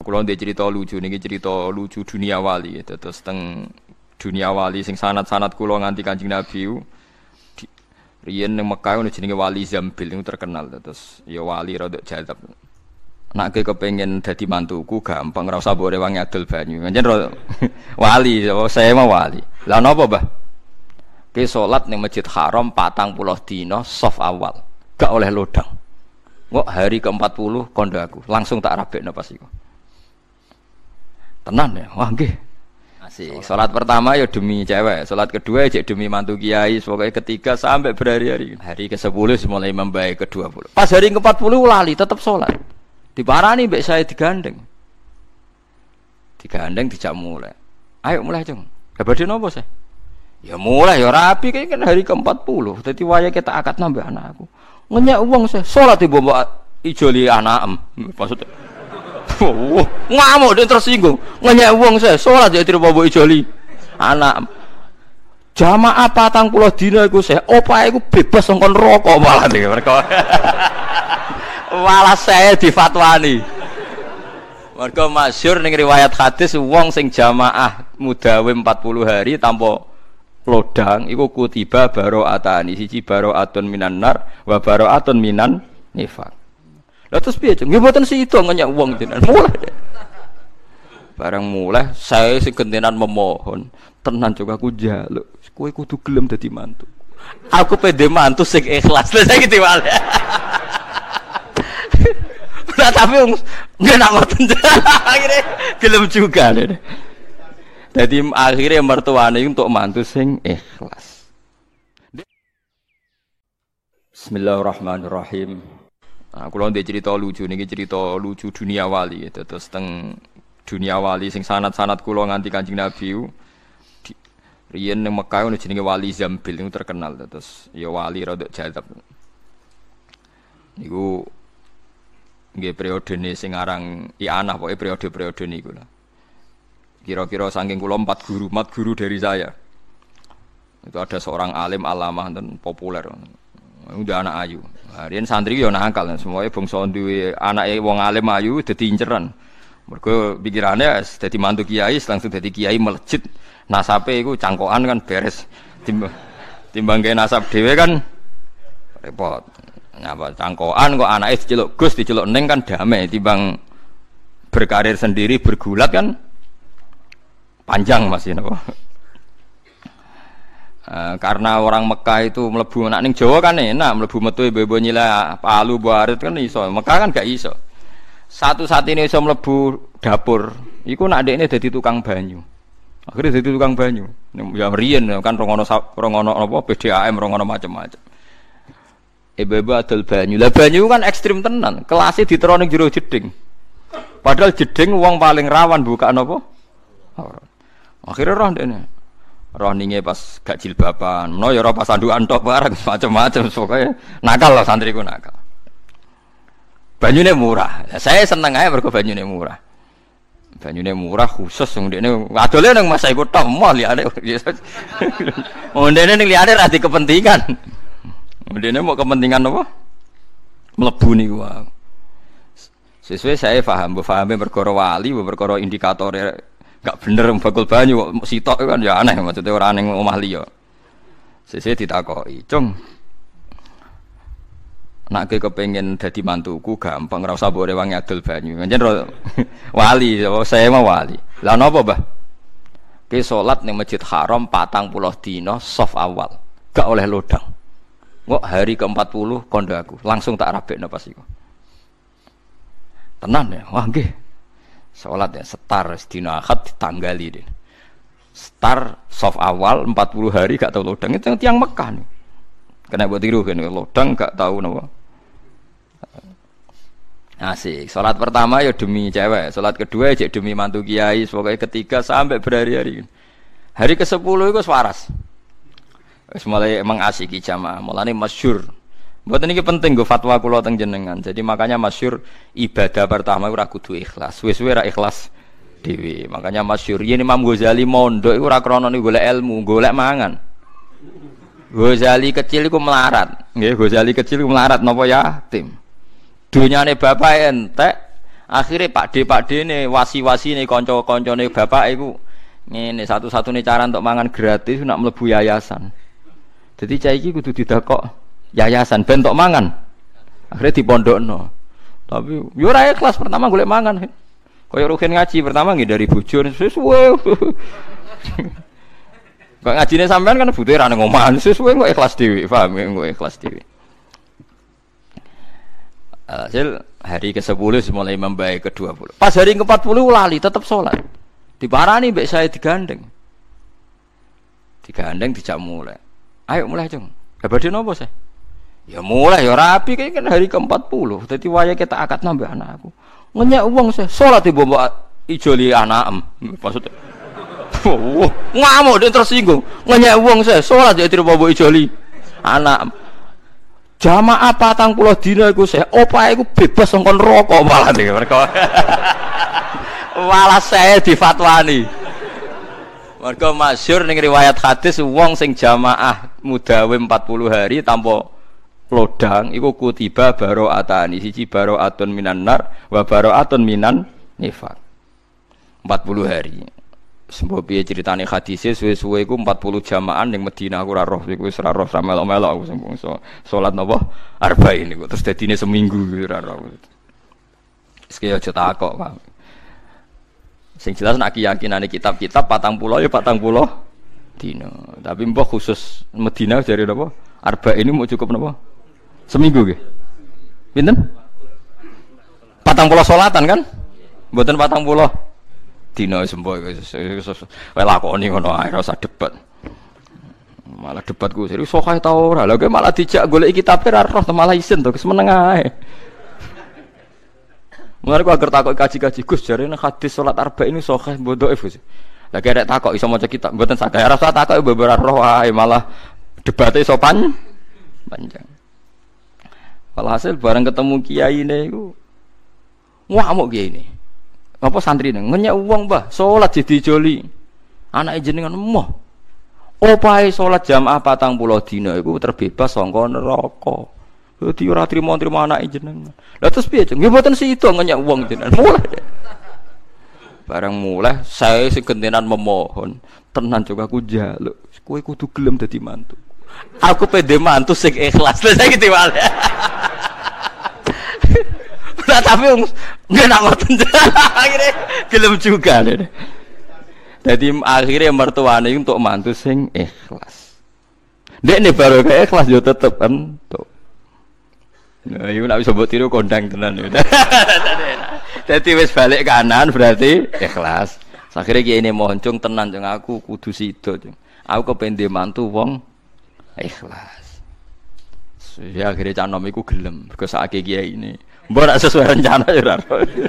Kula ndek cerita lucu niki cerita lucu dunia wali. Terus teng dunia wali sing sanad-sanad kula nganti Kanjeng Nabi riyen ning Mekah ono jenenge Wali Zambil niku terkenal. Terus ya wali rada jadab. Nek kepengin dadi mantuku gampang ora usah mbok rewangi adol banyu. Pancen wali, saya mah wali. Lah napa, Mbah? Ki salat ning Masjid Haram 40 dina saf awal. Gak oleh lodang. Kok hari ke-40 kondo aku langsung tak rabekno pas iku. Tenan ya. Wah nggih. Asik. Salat pertama ya demi cewek, salat kedua ya demi mantu kiai, pokoknya ketiga sampai berhari-hari. Hari ke-10 mulai membaik ke-20. Pas hari ke-40 lali tetap salat. Diparani mbek saya digandeng. Digandeng dijak mulai. Ayo mulai, Cung. Lah badhe napa sih? Ya mulai ya rapi kan hari ke-40. Dadi waya kita akad nambah anakku. Ngenyak wong sih salat ibu mbok ijoli anakem. Maksudnya ngamuk dia tersinggung ngenyak wong saya sholat ya tidak bawa ijoli anak jamaah 40 dina iku saya opae iku bebas ngkon rokok malah nih mereka malah saya difatwani mereka masyhur ning riwayat hadis wong sing jamaah mudawim 40 hari tanpa lodang iku kutiba baro'atani siji baro'atun minan nar wa baro'atun minan nifaq. Lah terus piye, Cung? Nggih mboten sida ngenyak wong jenengan. Mulai. Barang mulai saya sing gentenan memohon, tenan juga aku njaluk. Kowe kudu gelem dadi mantu. Aku pede mantu sing ikhlas. Lah saiki diwale. Lah tapi nggih nak ngoten. Akhire gelem juga. Dadi akhirnya mertuane untuk mantu sing ikhlas. Bismillahirrahmanirrahim. Kula ndek cerita lucu niki cerita lucu dunia wali. Terus teng dunia wali sing sanad-sanad kula nganti Kanjeng Nabi riyen ning Mekah ono jenenge Wali Zambil niku terkenal. Terus ya wali rada jadab. Niku nggih periodene sing aran I'anah pokoke periode-periode niku lho. Kira-kira saking kula 4 guru dari saya. Itu ada seorang alim alamah dan populer. Udah anak ayu. Riyen santri yo nakal, semuanya bangsa duwe anake wong alim ayu dadi inceran. Mergo pikirane dadi mantu kiai langsung dadi kiai melejit. Nasabe iku cangkokan kan beres. Timbang gawe nasab dhewe kan repot. Nyapa cangkokan kok anake diceluk Gus, diceluk Neng kan damai timbang berkarir sendiri bergulat kan panjang masih napa. Karena orang Mekah itu mlebu nak ning Jawa kan enak, mlebu metu ibu-ibu nyila palu barit kan iso. Mekah kan gak iso. Satu-satunya iso mlebu dapur, iku nak dekne dadi tukang banyu. Akhirnya dadi tukang banyu. Ya riyen kan rongono apa PDAM rongono macam-macam. Ibu-ibu adol banyu. Lah banyu kan ekstrim tenan, kelasé diterone ning jero jeding. Padahal jeding wong paling rawan buka napa? Akhirnya roh dekne. Roh ninge pas gak jilbaban, no ya roh pas sandukan tok bareng macam-macam pokoknya nakal lah santriku nakal. Banyune murah. Nah, saya seneng aja mergo banyune murah. Banyune murah khusus wong ndekne adole nang masa iku tok mall liyane. Wong ndekne ning liyane ra di kepentingan. Ndekne mau kepentingan apa? Mlebu niku wae. Sesuai saya paham, pahame perkara wali, perkara indikatore gak bener bakul banyu kok sitok kan ya aneh maksudnya ora ning omah liya. Sesuk ditakoki, "Cung, nek kepengin dadi mantuku gampang ora usah mbok rewangi adol banyu." Pancen wali, saya mah wali. Lah napa, Mbah? Ki salat ning Masjid Haram 40 dina saf awal. Gak oleh lodang. Kok hari ke-40 kondo aku langsung tak rabekno pas iku. Tenan ya. Wah nggih. Salat ya setar sedina Ahad ditanggali deh. Setar soft awal 40 hari gak tahu lodang itu tiang Mekah nih. Kena buat tiru kan lodang gak tahu napa. Asik. Salat pertama ya demi cewek, salat kedua ya demi mantu kiai, pokoknya ketiga sampai berhari-hari. Hari ke-10 itu waras. Wis mulai emang asik jamaah, mulane masyhur. Mboten iki penting go fatwa kula teng jenengan. Jadi makanya masyhur ibadah pertama ora kudu ikhlas. Wis-wis ora ikhlas dhewe. Makanya masyhur yen Imam Ghazali mondok iku ora krana golek ilmu, golek mangan. Ghazali kecil iku melarat. Nggih, Ghazali kecil iku melarat napa yatim. Dunyane bapak entek, Akhirnya Pak D ne wasi-wasi ne kanca-kancane bapak iku ngene satu-satunya cara untuk mangan gratis nak mlebu yayasan. Jadi cah iki kudu didakok yayasan ben tok mangan. Akhirnya dipondokno. Tapi yo ora ikhlas pertama golek mangan. Kaya rugen ngaji pertama nggih dari bojo sesuwe. Kok ngajine sampean kan butuhe ra nang omah sesuwe kok ikhlas dhewe, paham ya kok ikhlas dhewe. Hasil hari ke-10 mulai membaik ke-20. Pas hari ke-40 lali tetap sholat. Diparani mbek saya digandeng. Digandeng dijak mulai. Ayo mulai, Cung. Badhe napa sih? Ya mulai ya rapi kan hari ke-40. Dadi waya kita akad nambah anakku. Ngenyek wong sih sholat di mbok ijoli anakem. Maksudnya ngamuk dia tersinggung. Ngenyek wong sih sholat ya di mbok ijoli anak. Jamaah 40 dina iku sih opahe iku bebas saka neraka malah iki mergo. Malah saya difatwani. Mergo masyhur ning riwayat hadis wong sing jamaah mudawim 40 hari tanpa lodang iku kutiba baro'atani siji baro'atun minan nar wa baro'atun minan nifaq. 40 hari. Sembo piye critane hadise suwe-suwe iku 40 jamaah ning Madinah aku ora roh iku wis ora roh melok-melok aku sing salat napa arba'in niku terus dadine seminggu ora roh. Wis kaya aja takok, Pak. Sing jelas nek keyakinane kitab-kitab 40 ya 40 dina. Tapi mbah khusus Madinah jare napa? Arba'in ini mau cukup napa? Seminggu nggih. Pinten? 40 salatan kan? Mboten 40 dina semboy wis lakoni ngono ae ora usah debat. Malah debat ku serius sokae ta ora. Lha kowe malah dijak golek kitab ora roh malah isin to keseneng ae. Mulane ku agar takok kaji-kaji Gus jarene hadis salat arba'in ini sokae bodhoe Gus. Lah kerek takok iso maca kitab mboten saged ora usah takok beberapa roh ae malah debate iso panjang. Walhasil bareng ketemu kiai ne iku ngamuk kiai ne. Apa santri neng ngenyek uang bah sholat jadi joli anak jenengan moh opahe sholat jamaah 40 dina iku terbebas saka neraka dadi ora trimo anak jenengan lha terus piye Cung nggih mboten sida ngenyek uang jenengan mulai bareng mulai saya sing gentenan memohon tenan juga aku njaluk kowe kudu gelem dadi mantu aku pede mantu sing ikhlas lha saiki diwale. Nah, tapi nggak nak ngoten akhirnya gelem juga deh. Jadi akhirnya mertuane untuk mantu sing ikhlas. Dek nih baru kayak ikhlas yo tetep entuk. Nah, iku nek bisa mbok tiru kondang tenan yo. Dadi wis balik kanan berarti ikhlas. Akhirnya kiye ini mohon Cung tenan Cung aku kudu sida Cung. Aku kependhe mantu wong ikhlas. Ya akhirnya canom iku gelem mergo sakake kiai ini. Mbok ora sesuai rencana ya ora.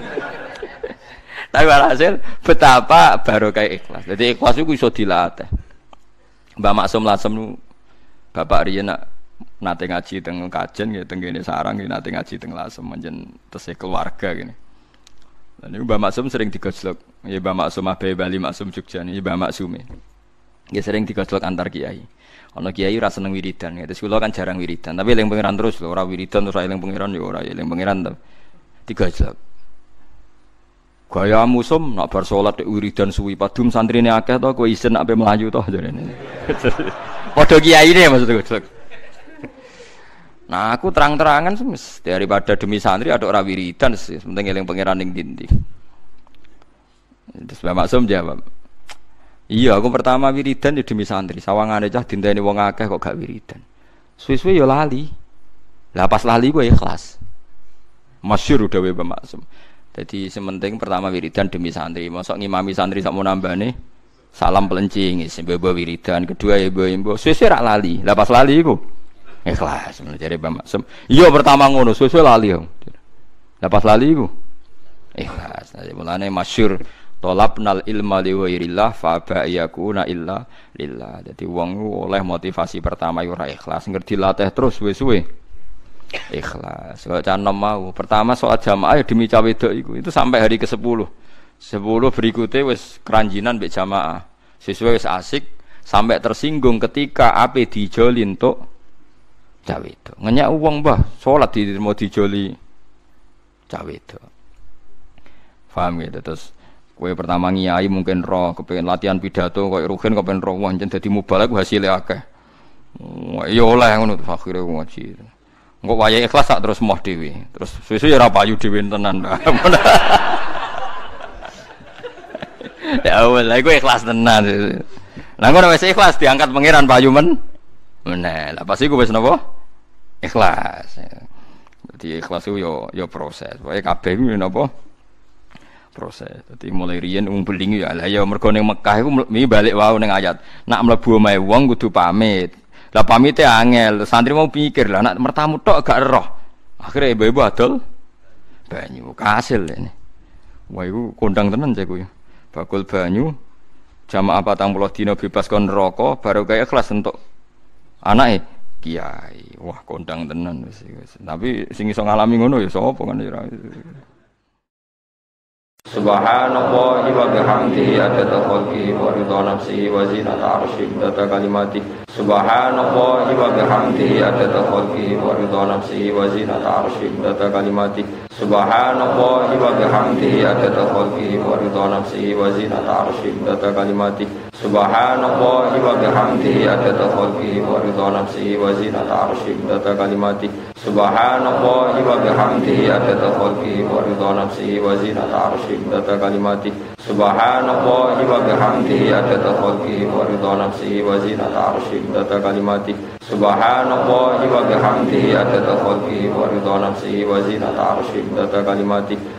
Tapi hasil betapa barokah ikhlas. Jadi ikhlas iku iso dilatih. Mbah Maksum Lasem bapak riyen nate ngaji teng Kajen nggih teng kene sarang nggih nate ngaji teng Lasem menjen tesih keluarga gini. Lan niku Mbah Maksum sering digojlok. Ya Mbah Maksum Abe Bali Maksum Jogja niki Mbah Maksume. Nggih sering digojlok antar kiai. Ana kiai ora seneng wiridan ya. Terus kula kan jarang wiridan, tapi eling pangeran terus lho, ora wiridan terus eling pangeran ya ora eling pangeran to. Digojlok. Gayamu sum nak bar salat wiridan suwi padum santrine akeh to kowe isin nak ape mlayu to jarene. Padha kiyaine maksud gojlok. Nah, aku terang-terangan semes daripada demi santri ada ora wiridan sih, penting eling pangeran ning ndi. Terus Mbak Maksum jawab, iya, aku pertama wiridan ya demi santri. Sawangane cah dinteni wong akeh kok gak wiridan. Suwe-suwe ya lali. Lah pas lali ku ikhlas. Masyhur dawuh Mbah Maksum. Dadi sementing pertama wiridan demi santri. Mosok ngimami santri sak nambane salam pelencing wis mbok wiridan. Kedua ya mbok suwe-suwe rak lali. Lah pas lali iku ikhlas. Jare Mbah Maksum. Iya pertama ngono, suwe-suwe lali. Lah pas lali iku ikhlas. Dadi mulane masyhur Tolabnal ilma li ghairillah fa ba'yakuna illa lillah. Dadi wong oleh motivasi pertama yo ora ikhlas, ngerti latih terus suwe-suwe. Ikhlas. Kok canom mau. Pertama salat jamaah ya demi cah wedok iku. Itu sampai hari ke-10. 10 berikutnya wis keranjinan mbek jamaah. Sesuai wis asik sampai tersinggung ketika ape dijoli entuk cah wedok. Ngenyak wong, Mbah, salat mau dijoli cah wedok. Paham gitu. Terus kowe pertama ngiyai mungkin roh kepengin latihan pidato koyo Ruhin kepengin roh wancen dadi mubalak hasilé akeh. Ya oleh ngono terus akhire ngaji. Engko wayahe ikhlas sak terus moh dhewe. Terus suwe-suwe ya ora payu dhewe tenan. Ya wis iku ikhlas tenan. Lah ngono wis ikhlas diangkat pangeran payu men. Meneh. Lah pas iku wis napa? Ikhlas. Dadi ikhlas ku yo proses. Pokoke kabeh iku napa? Proses. Dadi mulai riyen wong beling ya lah ya mergo ning Mekah iku balik wae ning ayat. Nak mlebu omahe wong kudu pamit. Lah pamite angel, santri mau pikir lah nak mertamu tok gak roh. Akhire ibu-ibu adol banyu kasil ini. Wah iku kondang tenan cek kuwi. Bakul banyu jamaah 40 dina bebas kon neraka baru kaya ikhlas entuk anake kiai. Wah kondang tenan wis. Tapi sing iso ngalami ngono ya sapa kan ya. Subhanallah wa bihamdihi adada khalqihi wa ridha nafsihi wa zinata arsyihi adada kalimatihi. Subhanallah wa bihamdihi adada khalqihi wa ridha nafsihi wa zinata arsyihi adada kalimatihi. Subhanallah wa bihamdihi adada khalqihi wa ridha nafsihi wa zinata arsyihi adada kalimatihi. Subhanallah wa bihamdihi adada khalqihi wa ridha nafsihi wa zinata arsyihi adada kalimatihi. Subhanallah wa bihamdihi adada khalqihi wa ridha nafsihi wa zinata arsyihi adada kalimatihi. Subhanallah wa bihamdihi adada khalqihi wa ridha nafsihi wa zinata arsyihi adada kalimatihi. Subhanallah wa bihamdihi adada khalqihi wa ridha nafsihi wa zinata arsyihi adada kalimatihi.